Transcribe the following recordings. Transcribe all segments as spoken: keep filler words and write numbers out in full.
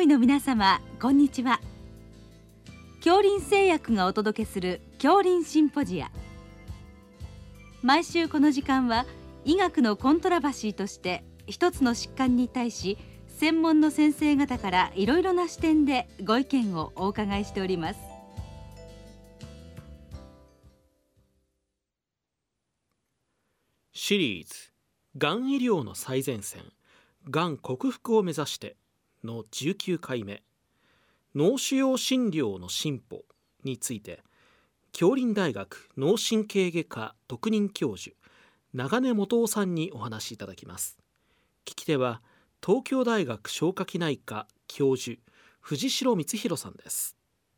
医の皆様、こんにちは。杏林製薬がお届けする杏林シンポジア。毎週この時間は医学のコントラバシーとして一つの疾患に対し専門の先生方からいろいろな視点でご意見をお伺いしております。 シリーズがん医療の最前線、がん克服を目指してのじゅうきゅうかいめ、脳腫瘍診療の進歩について、杏林大学脳神経外科特任教授長根元夫さんにお話しいただきます。聞き手は東京大学消化器内科教授藤代光弘さんです。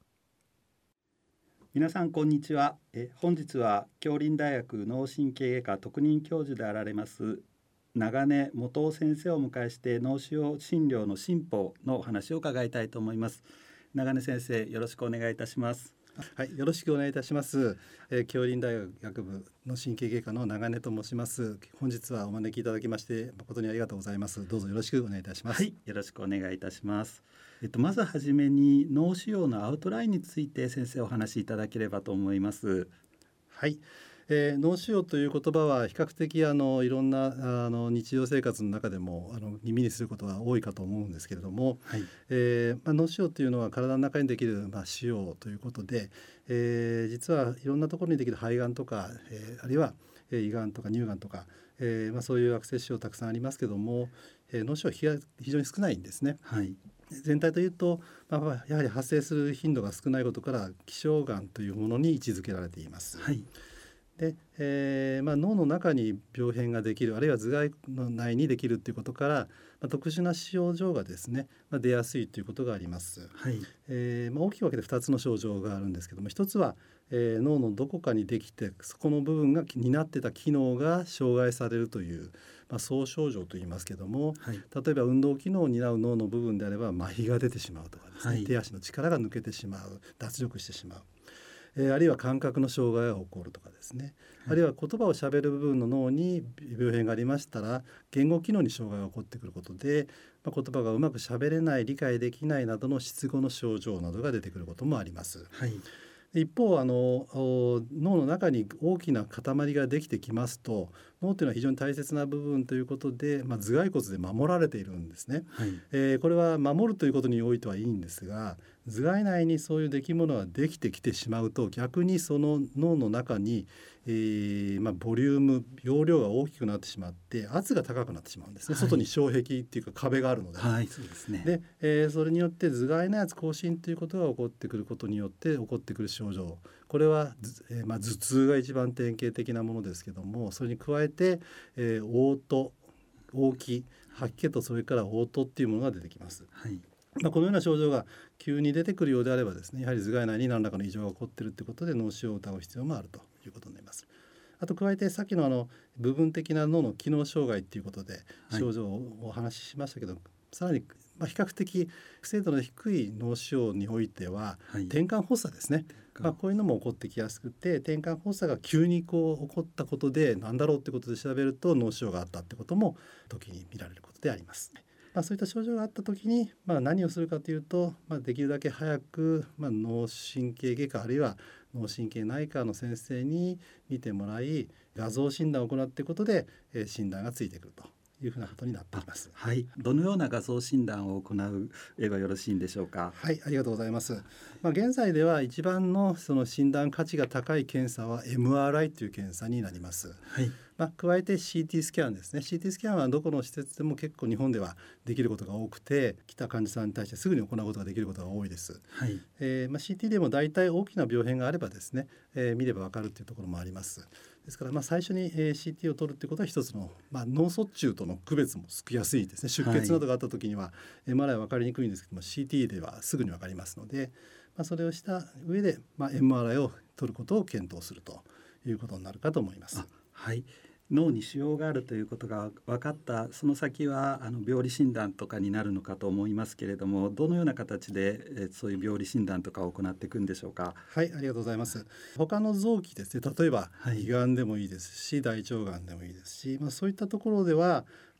皆さんこんにちは。え本日は杏林大学脳神経外科特任教授であられます長根元夫先生をお迎えして脳腫瘍診療の進歩のお話を伺いたいと思います。長根先生、よろしくお願いいたします。 はい、よろしくお願いいたします。えー、杏林大学学部の神経外科の長根と申します。本日はお招きいただきまして誠にありがとうございます。どうぞよろしくお願いいたします。 はい、よろしくお願いいたします。えっと、まずはじめに脳腫瘍のアウトラインについて先生お話しいただければと思います。 はい、えー、脳腫瘍という言葉は比較的あのいろんなあの日常生活の中でもあの耳にすることが多いかと思うんですけれども、はい、えーまあ、脳腫瘍というのは体の中にできる、まあ、腫瘍ということで、えー、実はいろんなところにできる肺がんとか、えー、あるいは胃がんとか乳がんとか、えーまあ、そういう悪性腫瘍たくさんありますけども、えー、脳腫瘍は非常に少ないんですね。はい、全体というと、まあ、やはり発生する頻度が少ないことから希少がんというものに位置づけられています。はい、でえーまあ、脳の中に病変ができる、あるいは頭蓋の内にできるということから、まあ、特殊な症状がですね、まあ、出やすいということがあります。はい、えーまあ、大きく分けてふたつの症状があるんですけども、ひとつは、えー、脳のどこかにできてそこの部分が担ってた機能が障害されるという、まあ、総症状といいますけども、はい、例えば運動機能を担う脳の部分であれば麻痺が出てしまうとかですね、はい、手足の力が抜けてしまう、脱力してしまう、えー、あるいは感覚の障害が起こるとかですね、はい、あるいは言葉をしゃべる部分の脳に病変がありましたら言語機能に障害が起こってくることで、まあ、言葉がうまくしゃべれない、理解できないなどの失語の症状などが出てくることもあります。はい、一方あの脳の中に大きな塊ができてきますと、脳というのは非常に大切な部分ということで、まあ、頭蓋骨で守られているんですね。はい、えー、これは守るということにおいてはいいんですが、頭蓋内にそういう出来物ができてきてしまうと逆にその脳の中に、えーまあ、ボリューム容量が大きくなってしまって圧が高くなってしまうんですね。はい、外に障壁っていうか壁があるので、はい、そうですね。で、えー、それによって頭蓋内圧亢進ということが起こってくることによって起こってくる症状、これは、えーまあ、頭痛が一番典型的なものですけども、それに加えて、えー、嘔吐、嘔気、吐き気とそれから嘔吐っていうものが出てきます。はい、まあ、このような症状が急に出てくるようであればですね、やはり頭蓋内に何らかの異常が起こっているということで脳腫瘍を疑う必要もあるということになります。あと加えてさっきのあの部分的な脳の機能障害ということで症状をお話ししましたけど、はい、さらにまあ比較的精度の低い脳腫瘍においては、はい、転換発作ですね、まあ、こういうのも起こってきやすくて、転換発作が急にこう起こったことで何だろうということで調べると脳腫瘍があったってことも時に見られることであります。まあ、そういった症状があった時に、まあ、何をするかというと、まあ、できるだけ早く、まあ、脳神経外科あるいは脳神経内科の先生に見てもらい画像診断を行っていくことで、えー、診断がついてくるというふうなことになっています。 はい、どのような画像診断を行えばよろしいんでしょうか。 はい、ありがとうございます。まあ、現在では一番のその診断価値が高い検査は エムアールアイ という検査になります。はい、まあ、加えて シーティー スキャンですね。 シーティー スキャンはどこの施設でも結構日本ではできることが多くて、来た患者さんに対してすぐに行うことができることが多いです。はい、えーまあ、シーティー でも大体大きな病変があればですね、えー、見れば分かるというところもあります。ですからまあ最初に シーティー を取るということは一つの、まあ、脳卒中との区別もつきやすいですね。出血などがあった時には エムアールアイ は分かりにくいんですけども、 シーティー ではすぐに分かりますので、まあ、それをした上で、まあ、エムアールアイ を取ることを検討するということになるかと思います。 はい、脳に腫瘍があるということが分かったその先はあの病理診断とかになるのかと思いますけれども、どのような形でえそういう病理診断とかを行っていくんでしょうか。 はい、ありがとうございます。他の臓器ですね、例えば胃がんでもいいですし、大腸がんでもいいですし、まあ、そういったところでは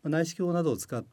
内視鏡などを使って、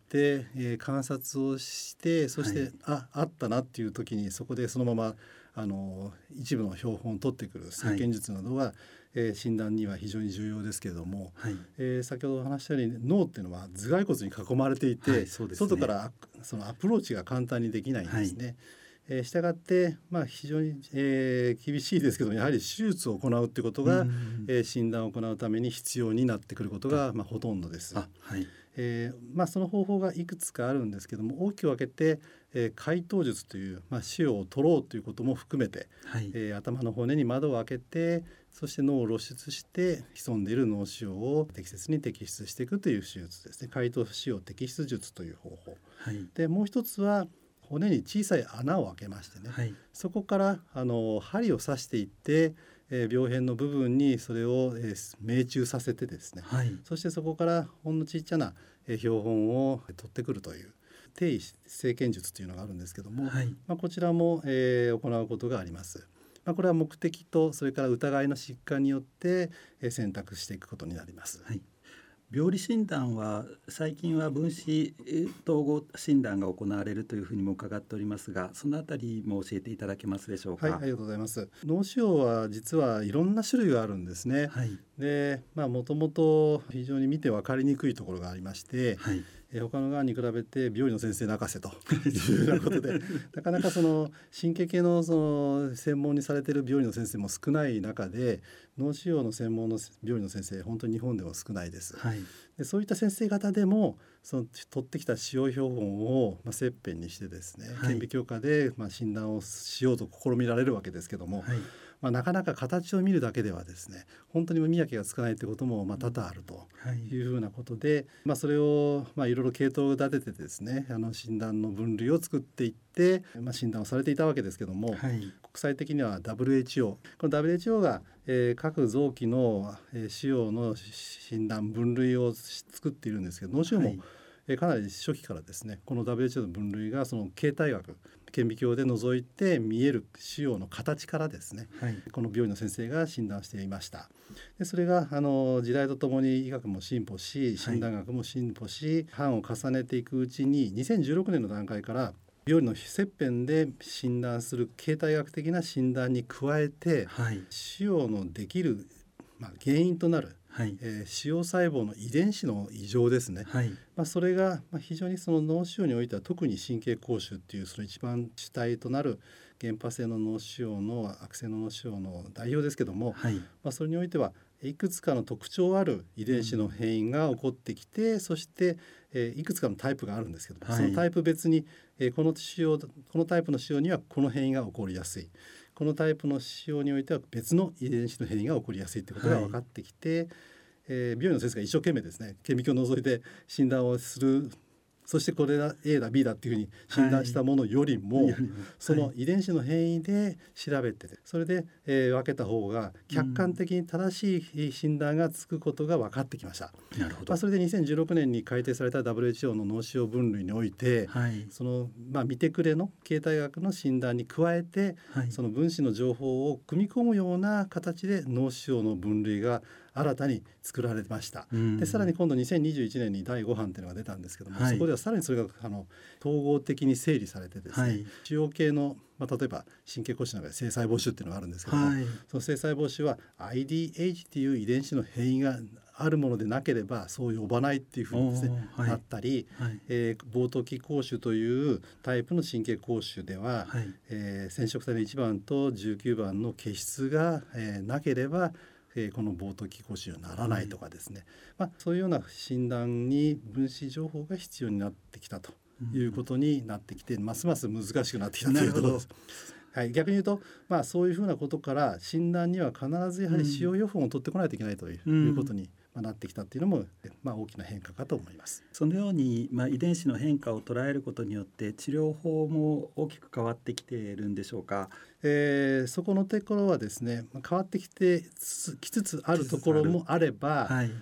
えー、観察をしてそして、はい、あ, あったなっていう時にそこでそのままあの一部の標本を取ってくる生検術などは、はいえー、診断には非常に重要ですけれども、はいえー、先ほど話したように脳っていうのは頭蓋骨に囲まれていて、はいそうですね、外からそのアプローチが簡単にできないんですね。はいえー、したがって、まあ、非常に、えー、厳しいですけどやはり手術を行うということが、えー、診断を行うために必要になってくることが、まあ、ほとんどです。あ、はいえーまあ、その方法がいくつかあるんですけども大きく分けて、えー、開頭術という、まあ、腫瘍を取ろうということも含めて、はいえー、頭の骨に窓を開けてそして脳を露出して潜んでいる脳腫瘍を適切に摘出していくという手術ですね。開頭腫瘍摘出術という方法、はい、でもう一つは骨に小さい穴を開けましてね、はい、そこからあの針を刺していって、えー、病変の部分にそれを、えー、命中させてですね、はい、そしてそこからほんのちっちゃな、えー、標本を取ってくるという低位生検術というのがあるんですけども、はいまあ、こちらも、えー、行うことがあります。まあ、これは目的とそれから疑いの疾患によって、えー、選択していくことになります。はい病理診断は最近は分子統合診断が行われるというふうにも伺っておりますがそのあたりも教えていただけますでしょうか。 はい、ありがとうございます。脳腫瘍は実はいろんな種類があるんですね。はい、で、まあもともと非常に見て分かりにくいところがありまして、はいえー、他のがんに比べて病理の先生泣かせというようなことでなかなかその神経系のその専門にされている病理の先生も少ない中で脳腫瘍の専門の病理の先生本当に日本では少ないです。はい、でそういった先生方でもその取ってきた腫瘍標本を、まあ、切片にしてですね、はい、顕微鏡下で、まあ、診断をしようと試みられるわけですけども、はいまあ、なかなか形を見るだけではですね本当に見分けがつかないということもまあ多々あるというふうなことで、はいまあ、それをまあいろいろ系統を立ててですねあの診断の分類を作っていって、まあ、診断をされていたわけですけども、はい、国際的には ダブリューエイチオー この ダブリューエイチオー が、えー、各臓器の、えー、腫瘍の診断分類を作っているんですけど脳腫瘍も、はいえー、かなり初期からですねこの ダブリューエイチオー の分類がその形態学顕微鏡で覗いて見える腫瘍の形からですね、はい、この病院の先生が診断していました。でそれがあの時代とともに医学も進歩し診断学も進歩し、はい、版を重ねていくうちににせんじゅうろくねんの段階から病理の切片で診断する形態学的な診断に加えて、はい、腫瘍のできる、まあ、原因となるはいえー、腫瘍細胞の遺伝子の異常ですね、はいまあ、それが非常にその脳腫瘍においては特に神経膠腫っていうその一番主体となる原発性の脳腫瘍の悪性の脳腫瘍の代表ですけども、はいまあ、それにおいてはいくつかの特徴ある遺伝子の変異が起こってきて、うん、そして、えー、いくつかのタイプがあるんですけども、はい、そのタイプ別に、えー、この腫瘍このタイプの腫瘍にはこの変異が起こりやすいこのタイプの腫瘍においては別の遺伝子の変異が起こりやすいということが分かってきて、はいえー、病院の先生が一生懸命ですね顕微鏡を覗いて診断をするそしてこれだ エー だ ビー だっていうふうに診断したものよりも、はい、その遺伝子の変異で調べてそれで、えー、分けた方が客観的に正しい診断がつくことが分かってきました。なるほど。まあ、それでにせんじゅうろくねんに改定された ダブリューエイチオー の脳腫瘍分類において、はい、そのまあ、見てくれの形態学の診断に加えて、はい、その分子の情報を組み込むような形で脳腫瘍の分類が新たに作られました。でさらに今度にせんにじゅういちねんにだいご版というのが出たんですけども、はい、そこではさらにそれがあの統合的に整理されてですね、はい、腫瘍系の、まあ、例えば神経膠腫の中で性細胞腫っていうのがあるんですけども、はい、その性細胞腫は アイディーエイチ っていう遺伝子の変異があるものでなければそう呼ばないっていうふうにですね、はい、なったり、はいえー、冒頭期膠腫というタイプの神経膠腫では、はいえー、染色体のいちばんとじゅうきゅうばんの血質が、えー、なければえー、この冒頭期膠腫にならないとかですね、はいまあ、そういうような診断に分子情報が必要になってきたということになってきて、うん、ますます難しくなってきたということです。はい、逆に言うと、まあ、そういうふうなことから診断には必ずやはり腫瘍標本を取ってこないといけないという、うん、いうことになってきたというのも、まあ、大きな変化かと思います。 そのように、まあ、遺伝子の変化を捉えることによって治療法も大きく変わってきているんでしょうか。 えー、そこのところはですね変わってきてきつつあるところもあれば、はいまあ、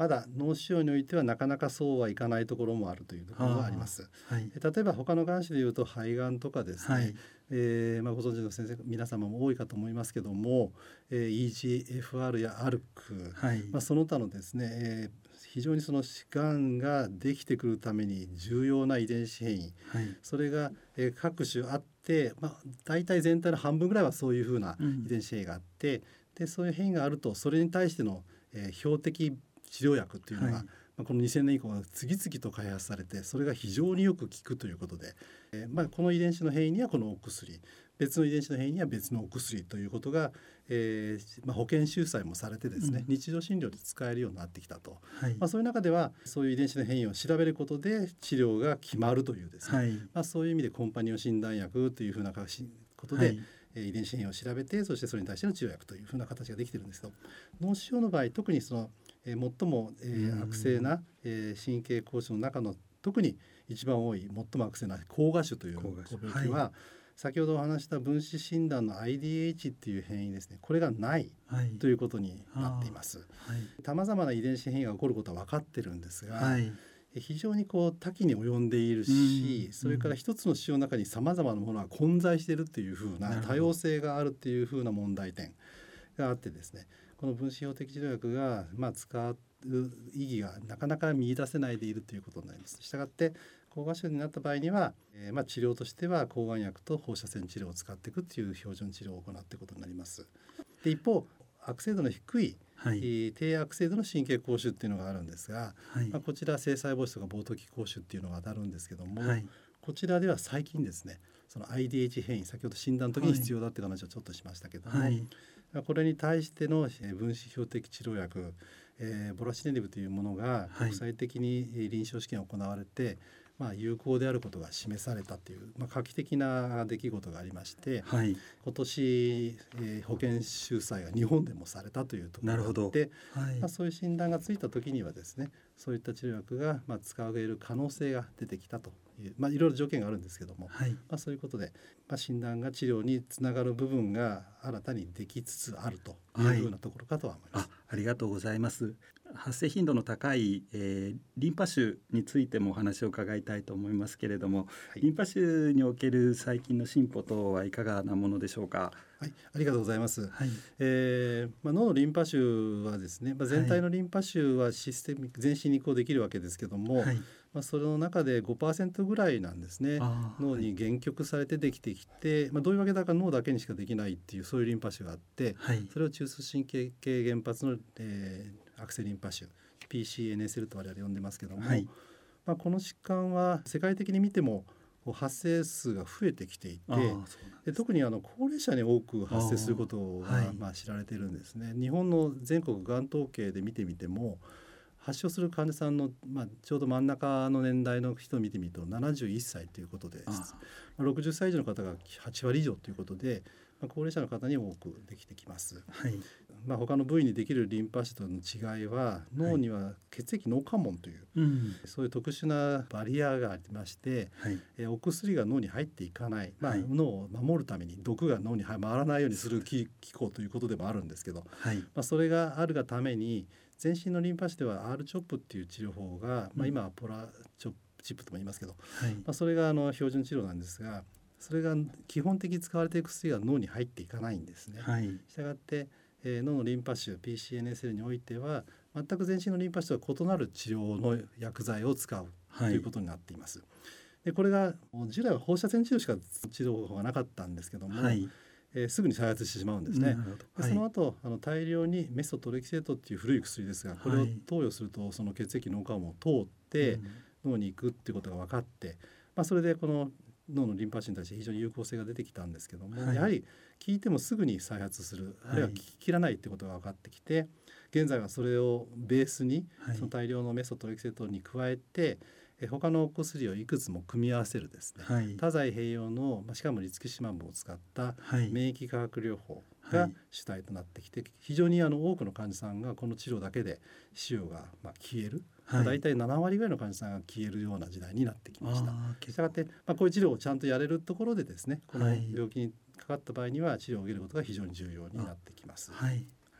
まだ脳腫瘍においてはなかなかそうはいかないところもあるというところがあります。はい、例えば他のがん種でいうと肺がんとかですね、はい、えーまあ、ご存知の先生皆様も多いかと思いますけども、えー、イージーエフアール や アルク、はい、まあ、その他のですね、えー、非常にそのがんができてくるために重要な遺伝子変異、はい、それが、えー、各種あって、まあ、大体全体の半分ぐらいはそういうふうな遺伝子変異があって、うん、でそういう変異があるとそれに対しての、えー、標的治療薬っていうのが、はい、まあ、このにせんねん以降は次々と開発されてそれが非常によく効くということで、えーまあ、この遺伝子の変異にはこのお薬、別の遺伝子の変異には別のお薬ということが、えーまあ、保険収載もされてですね、うん、日常診療で使えるようになってきたと、はい、まあ、そういう中ではそういう遺伝子の変異を調べることで治療が決まるというですね、はい、まあ、そういう意味でコンパニオン診断薬というふうなことで、はい、遺伝子変異を調べてそしてそれに対しての治療薬というふうな形ができているんですけど、脳腫瘍の場合特にそのえー、最も、えー、悪性な、えー、神経膠腫の中の特に一番多い最も悪性な膠芽腫という病気は、はい、先ほどお話した分子診断の アイディーエイチ っていう変異ですね、これがない、はい、ということになっています。さまざまな遺伝子変異が起こることは分かってるんですが、はい、非常にこう多岐に及んでいるし、それから一つの腫瘍の中にさまざまなものが混在しているっていう風な多様性があるっていう風な問題点があってですね、この分子標的治療薬が、まあ、使う意義がなかなか見出せないでいるということになります。したがって膠芽腫になった場合には、えーまあ、治療としては抗がん薬と放射線治療を使っていくという標準治療を行っていくことになります。で一方悪性度の低い、はい、えー、低悪性度の神経膠腫っていうのがあるんですが、はい、まあ、こちら性細胞質とか冒頭期膠腫っていうのが当たるんですけども、はい、こちらでは最近ですね、その アイディーエイチ 変異、先ほど診断の時に必要だっていう話をちょっとしましたけども、はい、これに対しての分子標的治療薬、えー、ボラシネリブというものが国際的に臨床試験が行われて、はい、まあ、有効であることが示されたという、まあ、画期的な出来事がありまして、はい、今年、えー、保険収載が日本でもされたというところがあって、はい、まあ、そういう診断がついた時にはですね、そういった治療薬が、まあ、使える可能性が出てきたという、まあ、いろいろ条件があるんですけども、はい、まあ、そういうことで、まあ、診断が治療につながる部分が新たにできつつあるというふうなところかとは思います。 はい、あ、ありがとうございます。発生頻度の高い、えー、リンパ腫についてもお話を伺いたいと思いますけれども、はい、リンパ腫における最近の進歩等はいかがなものでしょうか。 はい、ありがとうございます。はい、えーまあ、脳のリンパ腫はですね、まあ、全体のリンパ腫はシステム全身に移行できるわけですけども、はい、まあ、その中で ごパーセント ぐらいなんですね。脳に限局されてできてきて、まあ、どういうわけだか脳だけにしかできないっていうそういうリンパ腫があって、はい、それを中枢神経系原発の、えー悪性リンパ腫 ピーシーエヌエスエル と我々呼んでますけども、はい、まあ、この疾患は世界的に見ても発生数が増えてきていて、で特にあの高齢者に多く発生することが、はい、まあ、知られているんですね。日本の全国がん統計で見てみても発症する患者さんの、まあ、ちょうど真ん中の年代の人を見てみるとななじゅういっさいということで、ろくじゅっさい以上の方がはちわり以上ということで、まあ、高齢者の方に多くできてきます。はい、まあ、他の部位にできるリンパ腫との違いは脳には血液脳関門という、はい、そういう特殊なバリアがありまして、はい、えお薬が脳に入っていかない、まあ、脳を守るために毒が脳に回らないようにする機構ということでもあるんですけど、はい、まあ、それがあるがために全身のリンパ腫では アールチョップ っていう治療法が、まあ、今はポラチョップチップとも言いますけど、はい、まあ、それがあの標準治療なんですが、それが基本的に使われている薬が脳に入っていかないんですね。はい、したがって、えー、脳のリンパ腫 ピーシーエヌエスエル においては全く全身のリンパ腫とは異なる治療の薬剤を使う、はい、ということになっています。でこれが従来は放射線治療しか治療法がなかったんですけども、はい、えー、すぐに再発してしまうんですね。でその後あの大量にメソトレキセートっていう古い薬ですが、これを投与するとその血液脳関門を通って脳に行くっていうことが分かって、まあ、それでこの脳のリンパ腫に対して非常に有効性が出てきたんですけども、はい、やはり効いてもすぐに再発する、あるいは効き切らないということが分かってきて、現在はそれをベースにその大量のメソトレキセートに加えて、え他のお薬をいくつも組み合わせるですね、はい、多剤併用の、まあ、しかもリツキシマブを使った免疫化学療法が主体となってきて、非常にあの多くの患者さんがこの治療だけで腫瘍がまあ消える、はい、だいたいななわりぐらいの患者さんが消えるような時代になってきました。したがって、まあ、こういう治療をちゃんとやれるところでですね、この病気にかかった場合には治療を受けることが非常に重要になってきます。はい、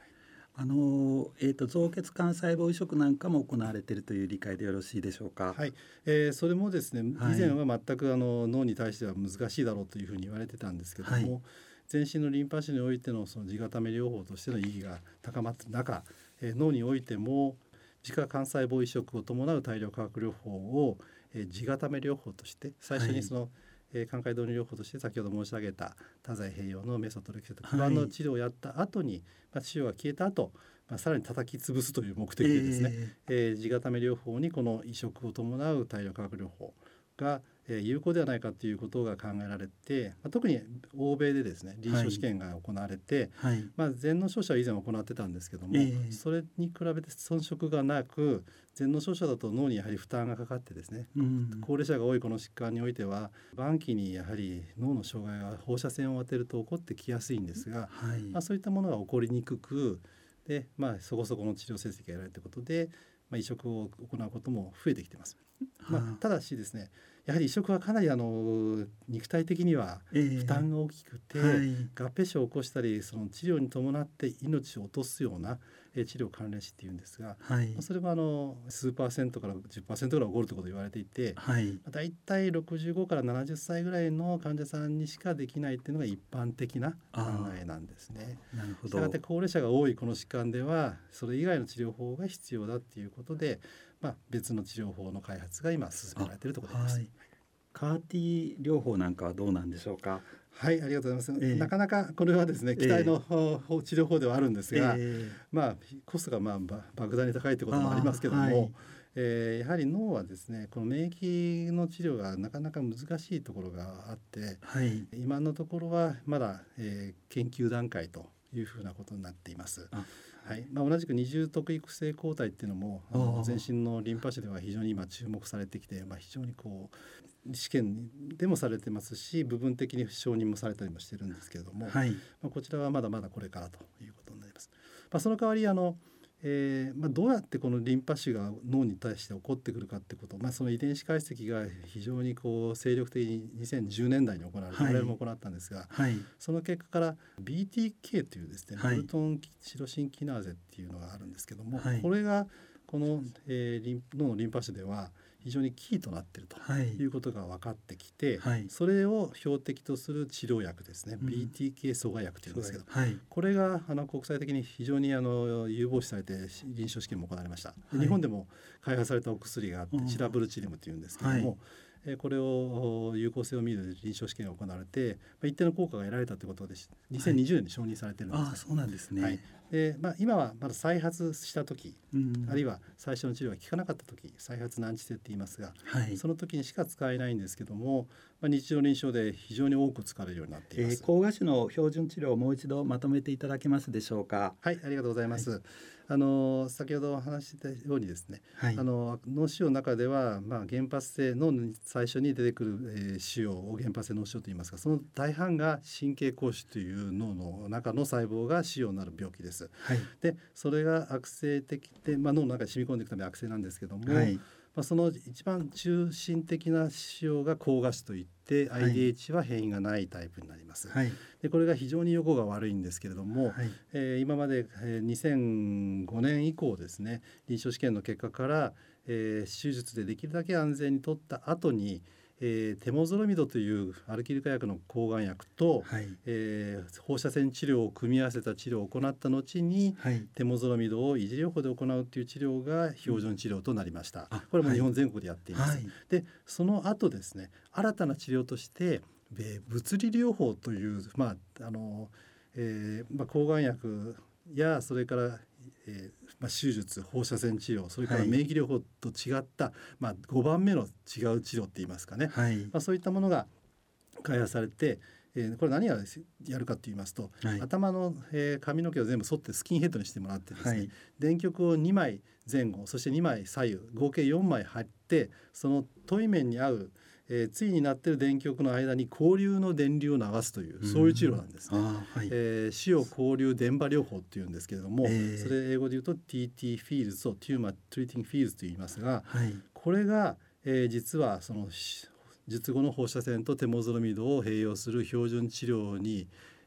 あのえー、と造血幹細胞移植なんかも行われているという理解でよろしいでしょうか。 はい、えー、それもですね、 はい、 以前は全くあの脳に対しては難しいだろうというふうに言われてたんですけども、はい、全身のリンパ腫においてのその地固め療法としての意義が高まっている中、えー、脳においても自家幹細胞移植を伴う大量化学療法を、えー、地固め療法として最初にその、はい、えー、寛解導入療法として先ほど申し上げた多剤併用のメソトレキセト基盤の治療をやった後に、はい、まあ、治療が消えた後、まあ、さらに叩き潰すという目的でですね、えーえー、地固め療法にこの移植を伴う大量化学療法が、えー、有効ではないかということが考えられて、まあ、特に欧米でですね臨床試験が行われて、はい、まあ、全脳照射は以前行ってたんですけども、えー、それに比べて遜色がなく全脳照射だと脳にやはり負担がかかってですね、うん、高齢者が多いこの疾患においては晩期にやはり脳の障害が放射線を当てると起こってきやすいんですが、はい、まあ、そういったものが起こりにくくで、まあ、そこそこの治療成績が得られるということで、まあ、移植を行うことも増えてきています。まあ、ただしですね、やはり移植はかなりあの肉体的には負担が大きくて、えーはい、合併症を起こしたりその治療に伴って命を落とすような治療関連死っていうんですが、はい、それはあの数パーセントから じゅっパーセント ぐらい起こるということが言われていて、はい、だいたいろくじゅうごからななじゅっさいぐらいの患者さんにしかできないっていうのが一般的な考えなんですね。 なるほど。 したがって高齢者が多いこの疾患ではそれ以外の治療法が必要だっていうことで、まあ、別の治療法の開発が今進められているところです。 カーティー 療法なんかはどうなんでしょうか。 はい、ありがとうございます、えー、なかなかこれはですね期待の、えー、治療法ではあるんですが、えー、まあコストがまあ莫大に高いということもありますけども、はい、えー、やはり脳はですねこの免疫の治療がなかなか難しいところがあって、はい、今のところはまだ、えー、研究段階というふうなことになっています。はい、まあ、同じく二重特異複製抗体っていうのもあの全身のリンパ腫では非常に今注目されてきて、まあ、非常にこう試験でもされてますし部分的に承認もされたりもしてるんですけれども、はい、まあ、こちらはまだまだこれからということになります。まあ、その代わりあのえーまあ、どうやってこのリンパ腫が脳に対して起こってくるかってこと、まあ、その遺伝子解析が非常にこう精力的ににせんじゅうねんだいに行われて、はい、我々も行ったんですが、はい、その結果から ビーティーケー というですね、はい、ボルトンシロシンキナーゼっていうのがあるんですけども、はい、これがこの、えー、リン脳のリンパ腫では非常にキーとなっているということが分かってきて、はい、それを標的とする治療薬ですね、うん、ビーティーケー 阻害薬というんですけど、はい、これがあの国際的に非常にあの有望視されて臨床試験も行われました。はい、日本でも開発されたお薬があって、うん、シラブルチリムというんですけども、はい、これを有効性を見る臨床試験が行われて一定の効果が得られたということでにせんにじゅうねんに承認されているんです、 はい、あ、そうなんですね。 はい、でまあ、今はまだ再発した時、うん、あるいは最初の治療が効かなかった時再発難治性って言いますが、はい、その時にしか使えないんですけども、まあ、日常臨床で非常に多く使われるようになっています。 えー、膠芽腫の標準治療をもう一度まとめていただけますでしょうか。 はい、ありがとうございます。はい、あの先ほどお話ししたようにですね、はい、あの脳腫瘍の中では、まあ、原発性脳に最初に出てくる、えー、腫瘍を原発性脳腫瘍と言いますが、その大半が神経膠腫という脳の中の細胞が腫瘍になる病気です。はい、でそれが悪性的で、まあ、脳の中に染み込んでいくため悪性なんですけども、はい、まあ、その一番中心的な腫瘍が膠芽腫といって、はい、アイディーエイチ は変異がないタイプになります。はい、でこれが非常に予後が悪いんですけれども、はい、えー、今まで、えー、にせんごねん以降ですね臨床試験の結果から、えー、手術でできるだけ安全に取った後にえー、テモゾロミドというアルキル化薬の抗がん薬と、はい、えー、放射線治療を組み合わせた治療を行った後に、はい、テモゾロミドを維持療法で行うという治療が標準治療となりました。うん、これも日本全国でやっています。はい、でその後ですね新たな治療として、えー、物理療法という、まああのえーまあ、抗がん薬やそれからえーまあ、手術放射線治療それから免疫療法と違った、はい、まあ、ごばんめの違う治療って言いますかね、はい、まあ、そういったものが開発されて、えー、これ何やるかと言いますと、はい、頭の、えー、髪の毛を全部剃ってスキンヘッドにしてもらってですね、はい、電極をにまい前後そしてにまい左右合計よんまい貼ってその対面に合うえー、対になっている電極の間に交流の電流を流すという、そういう治療なんですね。はい、えー、腫瘍交流電波療法っていうんですけれども、えー、それ英語で言うと ティーティー フィールズと Tumor Treating Fields と言いますが、はい、これが、えー、実はその術後の放射線とテモゾロミドを併用する標準治療に、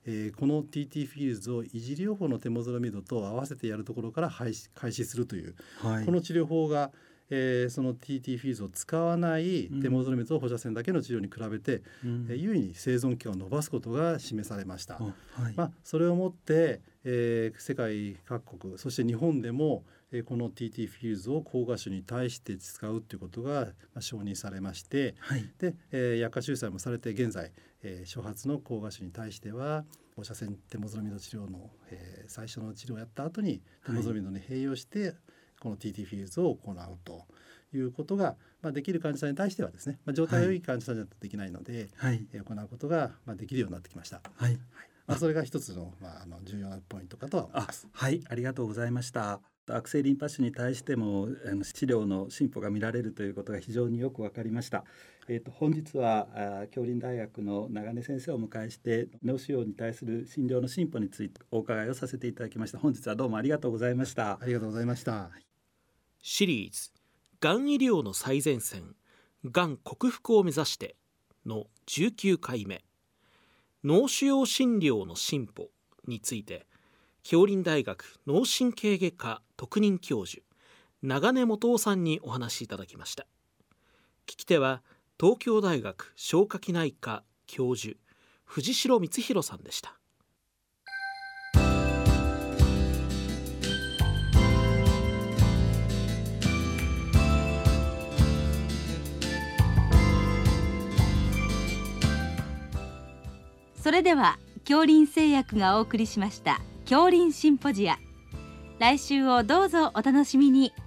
えー、この ティーティー フィールズを維持療法のテモゾラミドと合わせてやるところから開始、開始するという、はい、この治療法が、えー、その ティーティー フィールズを使わないテモゾラミドと放射線だけの治療に比べて、うんえー、優位に生存期間を延ばすことが示されました、はいまあ、それをもって、えー、世界各国そして日本でもこの ティーティー フィールズを膠芽腫に対して使うということが承認されまして、はい、で、えー、薬価収載もされて現在、えー、初発の膠芽腫に対しては放射線テモゾラミド治療の、えー、最初の治療をやった後にテモゾラミドに併用して、はい、この ティーティー フィールズを行うということが、まあ、できる患者さんに対してはですね、まあ、状態が良い患者さんじゃできないので、はいえー、行うことが、まあ、できるようになってきました。はいはいまあ、それが一つの、まあ、あの重要なポイントかとは思います。 はい、ありがとうございました。悪性リンパ腫に対してもあの治療の進歩が見られるということが非常によく分かりました。えー、と本日は杏林大学の長根先生をお迎えして脳腫瘍に対する診療の進歩についてお伺いをさせていただきました。本日はどうもありがとうございました。 ありがとうございました。 シリーズがん医療の最前線、がん克服を目指してのじゅうきゅうかいめ、脳腫瘍診療の進歩について杏林大学脳神経外科特任教授長根元夫さんにお話しいただきました。聞き手は東京大学消化器内科教授藤代光弘さんでした。 それでは杏林製薬がお送りしました杏林シンポジア、来週をどうぞお楽しみに。